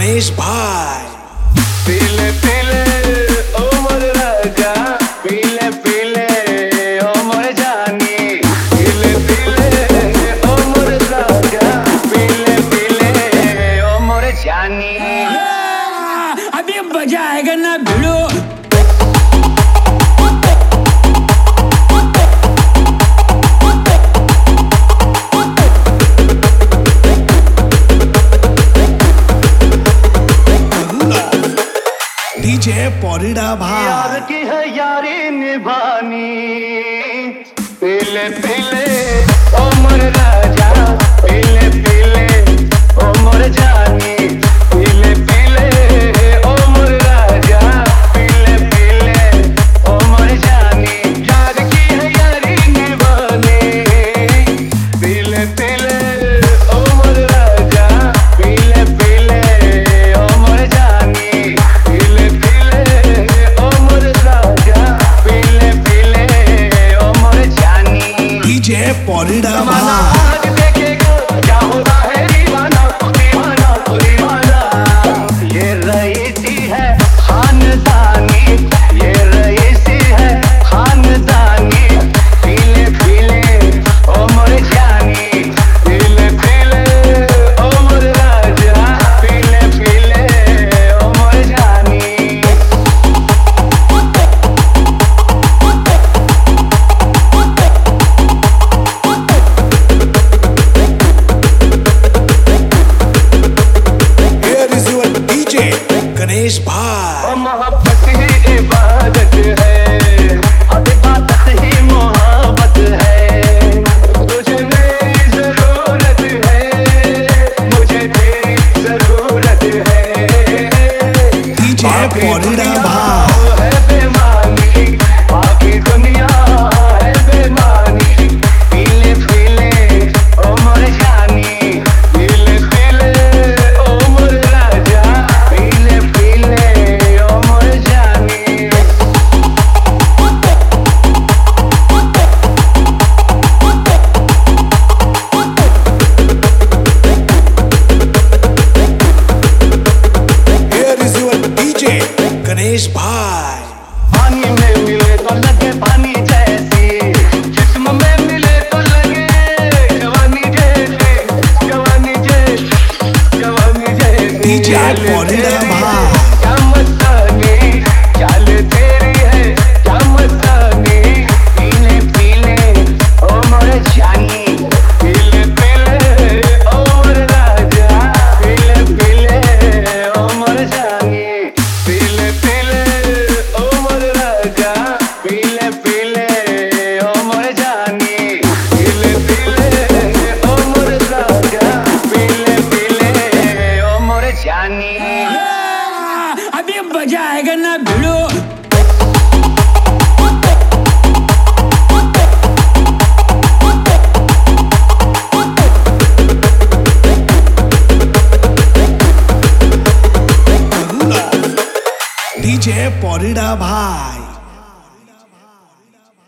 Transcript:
गणेश भाई। पीले पीले ओ मोर राजा, पीले पीले ओ मोर जानी, पीले पीले ओ मोर राजा, पीले पीले ओ मोर जानी। अभी मजा आएगा ना भिड़ो। डीजे पौरिड़ा भाई। यार की है यारी निभानी, पीले पीले ओ मोर राजा, पीले पीले ओ मोर जानी, पीले पीले ओ मोर राजा, पीले पीले ओ मोर जानी। यार की है यारी निभानी, पीले पीले ओ मोर राजा, पीले पीले ओ मोर जानी, पीले पीले ओ मोर राजा, पीले पीले ओ मोर जानी। डीजे पौरिड़ा जमाना भाई। आज देखेगा क्या होता है दीवाना, दीवाना दीवाना। ये रईसी है खानदानी, ये रईसी है खानदानी, पीले पीले ओ मोर जानी, पीले पीले ओ मोर राजा, पीले पीले ओ मोर जानी। Here is your DJ Ganesh भाई। मोहब्बत ही इबादत है, अब इबादत ही मोहब्बत है। तुझे मेरी जरूरत है, मुझे तेरी जरूरत है। डीजे पौरिड़ा भाई। दुनिया है बेमानी, बाकी दुनिया है बेमानी, पीले पीले ओ मोर जानी, पीले पीले ओ मोर राजा, पीले पीले ओ मोर जानी। Here is your DJ Ganesh भाई। पानी में मिले तो लगे पानी जैसी, जिस्म में मिले तो लगे जवानी जैसी, जवानी जैसी, जवानी जैसी। डीजे पौरिड़ा